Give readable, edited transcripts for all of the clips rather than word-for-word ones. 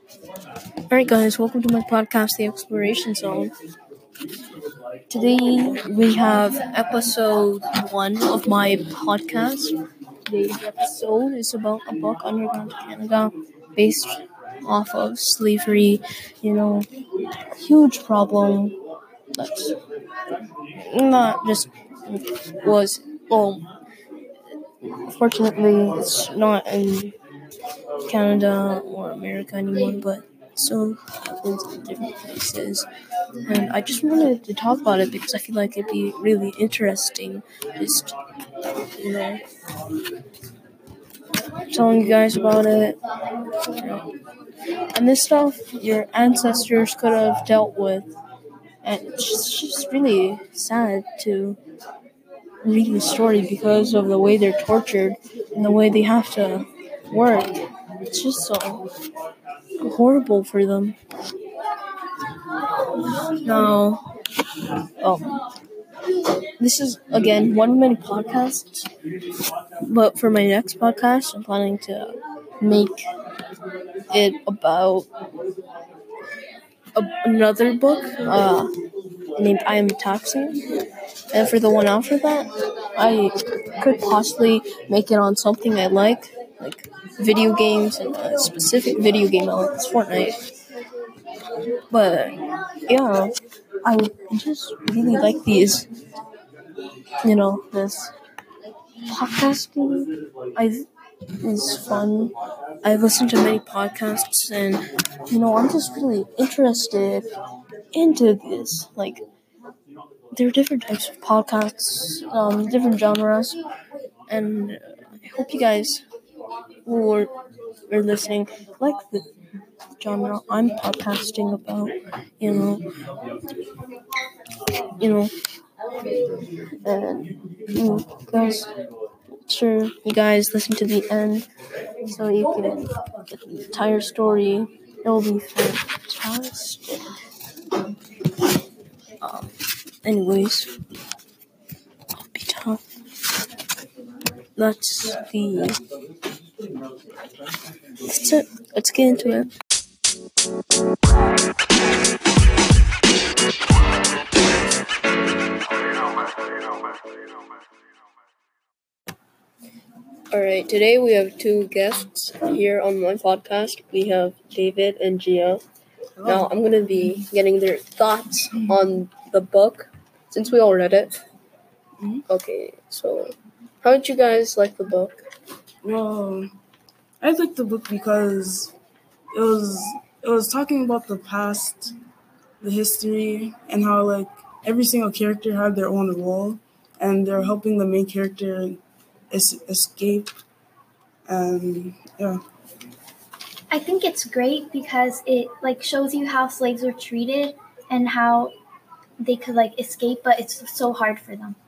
Alright, guys, welcome to my podcast, The Exploration Zone. Today we have episode 1 of my podcast. Today's episode is about a book, Underground Canada, based off of slavery. Huge problem that's not just was, well, fortunately, it's not in Canada or America anymore, but still happens in different places. And I just wanted to talk about it because I feel like it'd be really interesting just, you know, telling you guys about it. And this stuff your ancestors could have dealt with. And it's just really sad to read the story because of the way they're tortured and the way they have to work. It's just so horrible for them. Now, this is, again, one of many podcasts, but for my next podcast, I'm planning to make it about another book named I Am a Taxi. And for the one after that, I could possibly make it on something I like video games, and a specific video game I like is Fortnite. But yeah, I just really like these, this podcasting. Is fun. I've listened to many podcasts, and I'm just really interested into this. Like, there are different types of podcasts, different genres, and I hope you guys who are listening like the genre I'm podcasting about. You know, and you guys listen to the end so you can get the entire story. It will be fantastic. Anyways, I'll be tough. That's it. Let's get into it. Alright, today we have two guests here on my podcast. We have David and Gia. Now, I'm going to be getting their thoughts on the book, since we all read it. Okay, so how did you guys like the book? Well, I liked the book because it was talking about the past, the history, and how every single character had their own role, and they're helping the main character escape. And yeah, I think it's great because it shows you how slaves were treated and how they could escape, but it's so hard for them.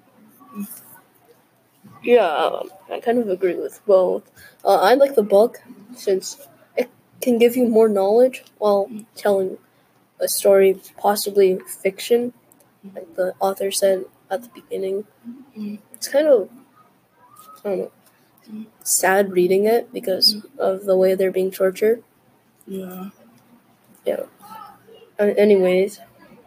Yeah, I kind of agree with both. I like the book since it can give you more knowledge while telling a story, possibly fiction, like the author said at the beginning. It's kind of, I don't know, sad reading it because of the way they're being tortured. Yeah. Anyways,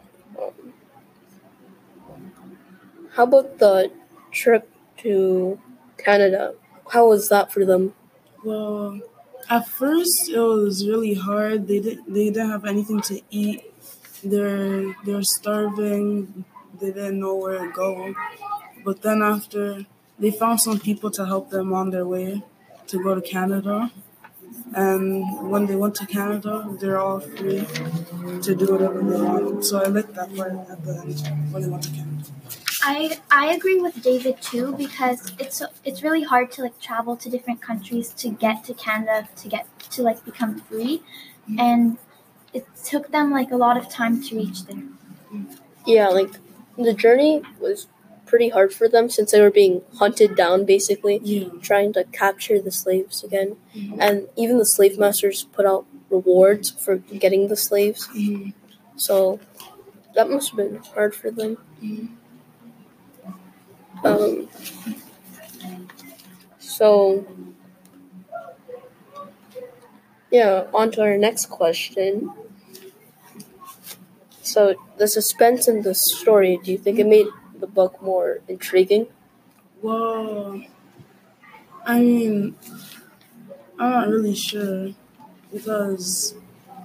how about the trip to Canada? How was that for them? Well, at first it was really hard. They didn't have anything to eat. They're starving. They didn't know where to go. But then after, they found some people to help them on their way to go to Canada. And when they went to Canada, they're all free to do whatever they want. So I like that part at the end when they went to Canada. I agree with David too because it's really hard to travel to different countries to get to Canada to become free, and it took them a lot of time to reach there. Yeah, the journey was pretty hard for them since they were being hunted down, basically, trying to capture the slaves again. And even the slave masters put out rewards for getting the slaves. So that must have been hard for them. So Yeah, on to our next question. So, the suspense in the story, do you think it made the book more intriguing? Well, I mean, I'm not really sure because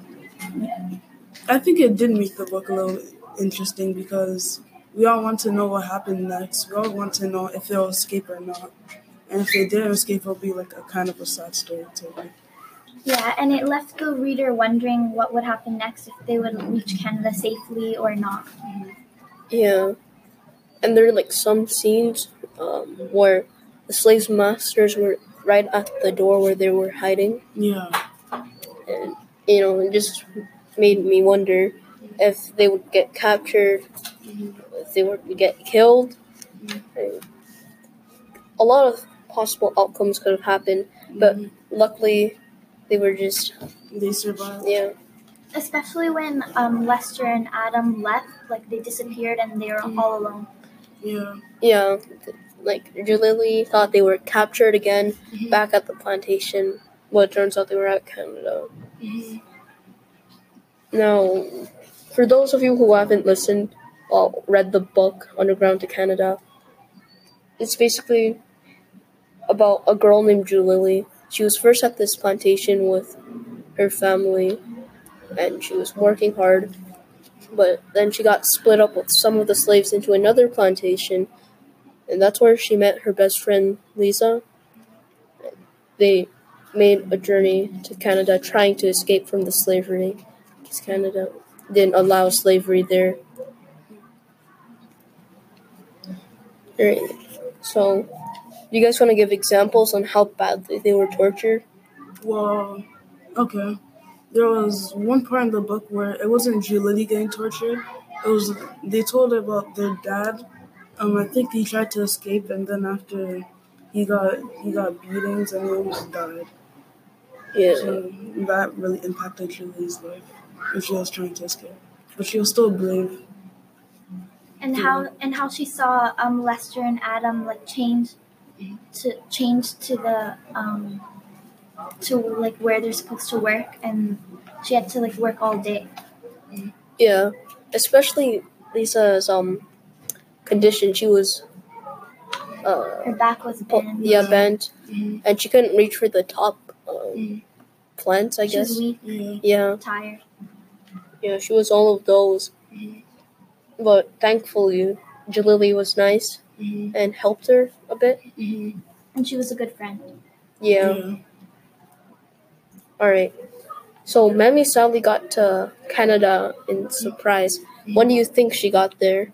I think it did make the book a little interesting because we all want to know what happened next. We all want to know if they'll escape or not. And if they didn't escape, it'll be like a kind of a sad story to me. Yeah, and it left the reader wondering what would happen next, if they would reach Canada safely or not. Yeah. And there are like some scenes where the slaves' masters were right at the door where they were hiding. Yeah. And, it just made me wonder if they would get captured, if they would get killed. And a lot of possible outcomes could have happened, but luckily they were just, They survived. yeah. Especially when Lester and Adam left, like they disappeared and they were all alone. Yeah. Yeah, like Jalili thought they were captured again back at the plantation. Well, it turns out they were at Canada. Now, for those of you who haven't listened or read the book Underground to Canada, it's basically about a girl named Jalili. She was first at this plantation with her family, and she was working hard. But then she got split up with some of the slaves into another plantation, and that's where she met her best friend, Lisa. They made a journey to Canada trying to escape from the slavery, because Canada didn't allow slavery there. Right. So, do you guys want to give examples on how badly they were tortured? Well, okay. There was one part in the book where it wasn't Julie getting tortured. It was they told about their dad. I think he tried to escape, and then after he got beatings and he almost died. Yeah. So that really impacted Julie's life when she was trying to escape, but she was still brave. And how she saw Lester and Adam like change to the to like where they're supposed to work, and she had to like work all day. Yeah. Especially Lisa's condition. She was Her back was bent. bent, and she couldn't reach for the top plants, I She was guess. weak, Yeah. tired. Yeah, she was all of those. But thankfully, Jalili was nice and helped her a bit. And she was a good friend. Yeah. Alright. So, Mammy sadly got to Canada in surprise. When do you think she got there?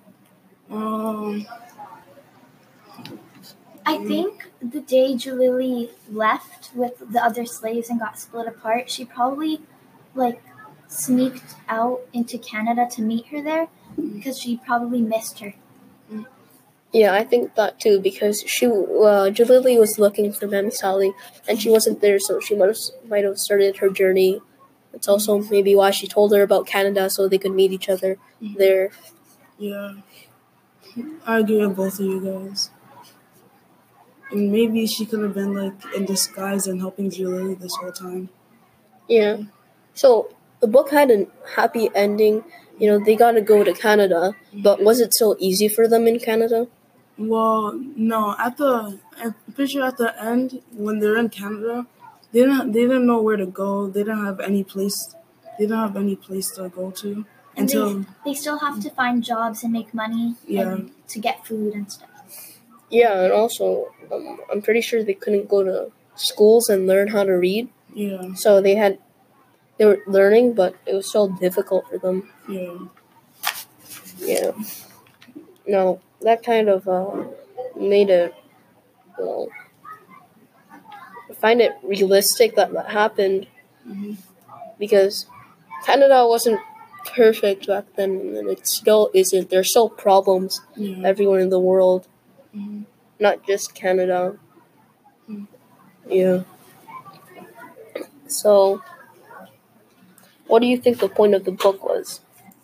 I think the day Jalili left with the other slaves and got split apart, she probably like sneaked out into Canada to meet her there because she probably missed her. Yeah, I think that too, because Jalili was looking for Mammy Sally, and she wasn't there, so she might have started her journey. It's also maybe why she told her about Canada, so they could meet each other there. Yeah, I agree with both of you guys. And maybe she could have been like in disguise and helping Julie this whole time. Yeah. So the book had a happy ending. They got to go to Canada, but was it so easy for them in Canada? Well, no. I'm pretty sure at the end, when they're in Canada, they didn't know where to go. They didn't have any place. They didn't have any place to go to And until they still have to find jobs and make money and to get food and stuff. Yeah, and also I'm pretty sure they couldn't go to schools and learn how to read. Yeah. So they were learning, but it was still difficult for them. Yeah. Yeah. No, that kind of made it. I find it realistic that happened because Canada wasn't perfect back then, and it still isn't. There's still problems everywhere in the world, not just Canada. Yeah. So, what do you think the point of the book was?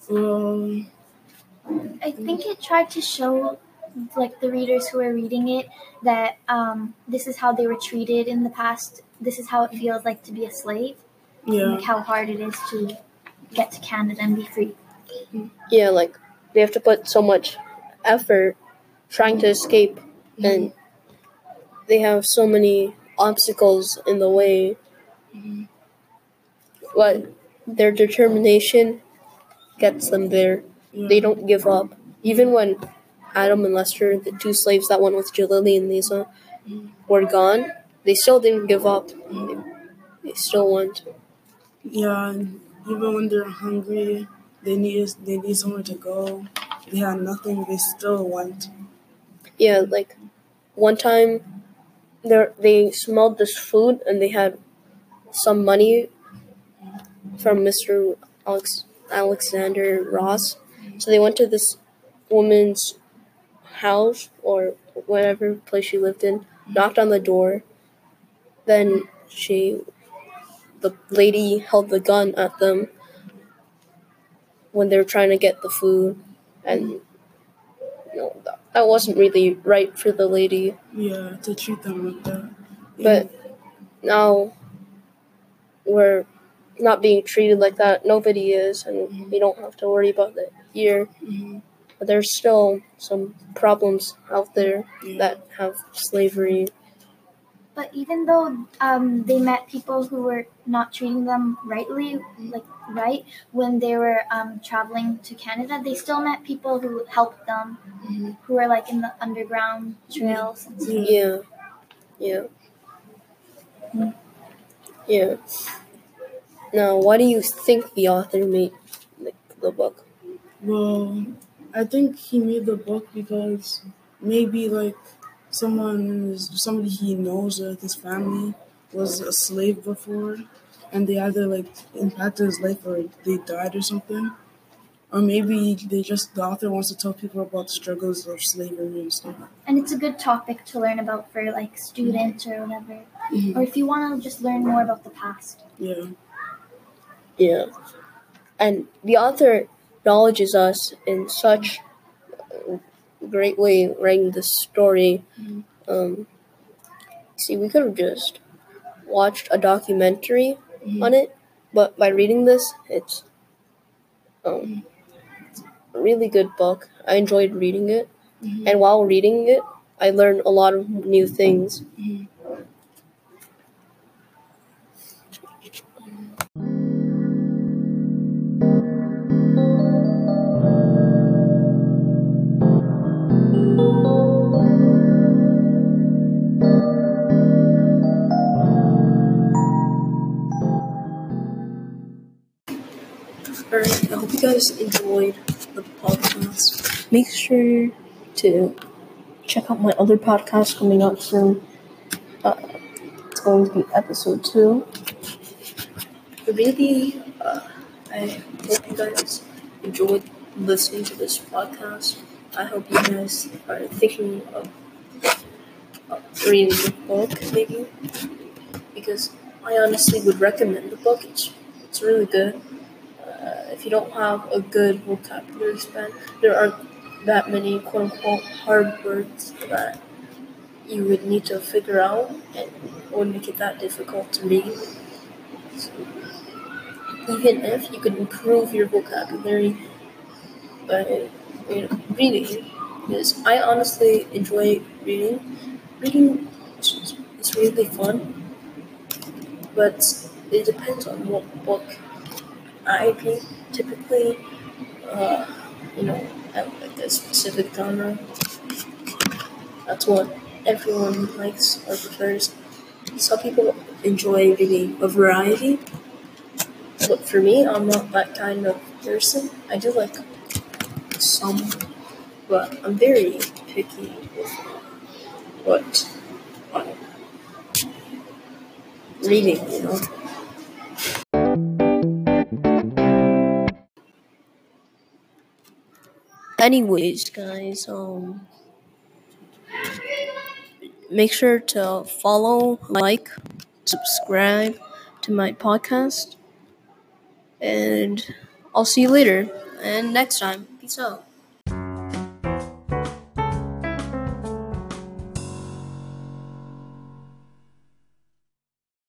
I think it tried to show like the readers who are reading it that this is how they were treated in the past. This is how it feels like to be a slave. and Yeah. like how hard it is to get to Canada and be free. Yeah, like they have to put so much effort trying to escape, and they have so many obstacles in the way. But their determination gets them there. Yeah. They don't give up. Even when Adam and Lester, the two slaves that went with Jalili and Lisa, were gone, they still didn't give up. They still went. Yeah, and even when they're hungry, they need somewhere to go. They had nothing. They still went. Yeah, like one time they smelled this food and they had some money from Mr. Alexander Ross. So they went to this woman's house or whatever place she lived in, knocked on the door. Then the lady held the gun at them when they were trying to get the food, and that wasn't really right for the lady. Yeah, to treat them like that. But now we're not being treated like that. Nobody is, and we don't have to worry about that here. But there's still some problems out there that have slavery. But even though they met people who were not treating them rightly, right when they were traveling to Canada, they still met people who helped them, who were like in the underground trails. And stuff. Yeah. Now, why do you think the author made the book? Well, I think he made the book because maybe like somebody he knows or his family was a slave before, and they either like impacted his life or they died or something. Or maybe the author wants to tell people about the struggles of slavery and stuff. And it's a good topic to learn about for like students or whatever. Or if you want to just learn more about the past. Yeah. Yeah. And the author acknowledges us in such a great way writing this story. See, we could have just watched a documentary on it, but by reading this, it's a really good book. I enjoyed reading it, and while reading it, I learned a lot of new things. Alright, I hope you guys enjoyed the podcast. Make sure to check out my other podcast coming up soon. It's going to be episode 2. Really, I hope you guys enjoyed listening to this podcast. I hope you guys are thinking of reading the book, maybe, because I honestly would recommend the book. It's really good. If you don't have a good vocabulary span, there aren't that many quote-unquote hard words that you would need to figure out, and it wouldn't make it that difficult to read. So, even if you could improve your vocabulary by reading, because I honestly enjoy reading. Reading is really fun, but it depends on what book. I read typically, at like a specific genre. That's what everyone likes or prefers. Some people enjoy reading a variety, but for me, I'm not that kind of person. I do like some, but I'm very picky with what I'm reading, Anyways, guys, make sure to follow, like, subscribe to my podcast, and I'll see you later and next time. Peace out.